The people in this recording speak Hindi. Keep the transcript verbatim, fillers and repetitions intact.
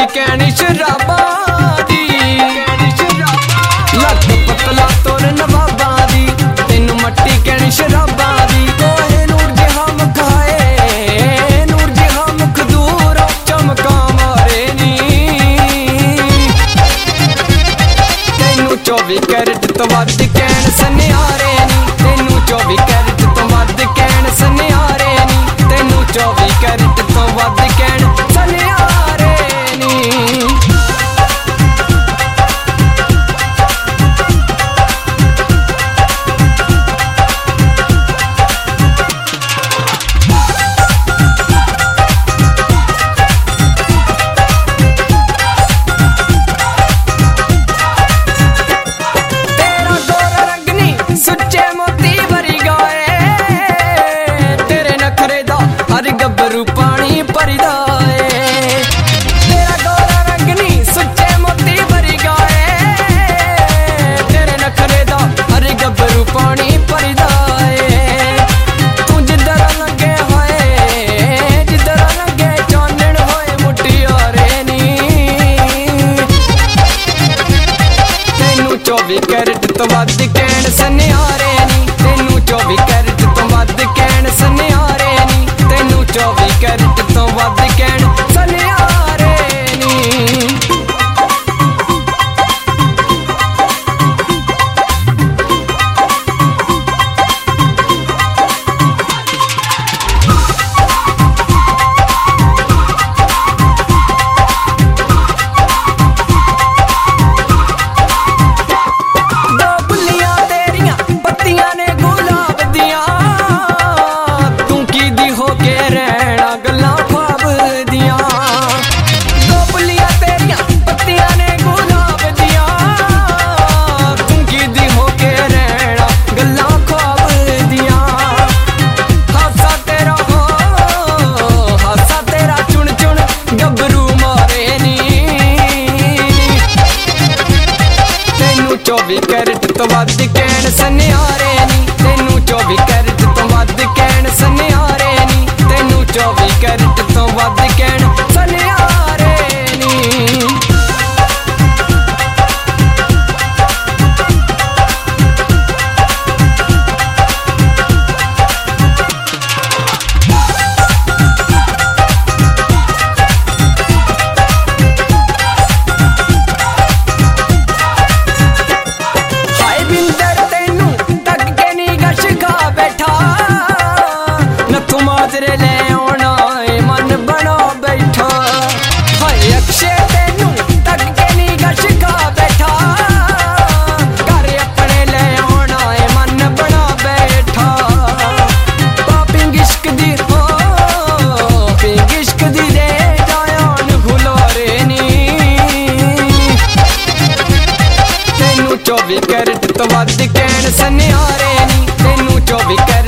मट्टी कहनी शराबा दी, लत पतला तोर नवाबा दी, तेनू मट्टी कहनी शराबा दी। कोहे नूर जिहा मुख हाए, नूर जिहा मुख दूर चमका मारे नी, तेनू चौबी कैरेट तो वध कहण सनियारे नी, तेनू चौबी कैरेट तो वध कहण सनियारे नी, तेनू चौबी कैरेट तो वध कहण सनियारे नी। तेरा गोरा रंगनी सुच्चे मोती भरी गाए, तेरे नखरे दा हर गब्बरू पानी भरदा ए। तेरा गोरा रंगनी सुच्चे मोती भरी गाए, तेरे नखरे दा हर गब्बरू पानी भरदा ए। तू जिधर लंघे होए, जिधर लंघे चानण होए मुटियारे नी, तेनू चौबी कैरेट तो वध कहण सनियारे नी, तेनू चौबी कैरेट तो वध कहण सनियारे नी, तेनू चौबी कैरेट तो वध कहण सनियारे नी। दो बुल्लियां तेरियां पत्तियां ने गुलाब दियां, तू की दी हो के रहना गल्लां ख्वाब दियां। दो बुल्लियां तेरियां पत्तियां ने गुलाब दियां, तू की दी हो के रहना गल्लां ख्वाब दियां। हासा तेरा हो, हासा तेरा चुन चुन गबरू मारे नी, तेनू चौबी कैरेट तो वध कहण सनियारे नी, तेनू चौबी कैरेट तो वध कहण सनियारे नी, तेनू चौबी कैरेट तो वध कहण सनियारे नी। हाय बिंदर तेनू तक के नी गश खा बैठा, नथु माजरे ले आना ए मन बना बैठा। हाय अक्षय तेनू तक के नी गश खा बैठा, घर अपने ले आना ए मन बना बैठा। पापिंग इश्क दी हो, पिंग इश्क दी दे जायान खुलारे नी, तेनू चौबी कैरेट तो वध कहण सनियारे नी, तेनू चौबी कैरेट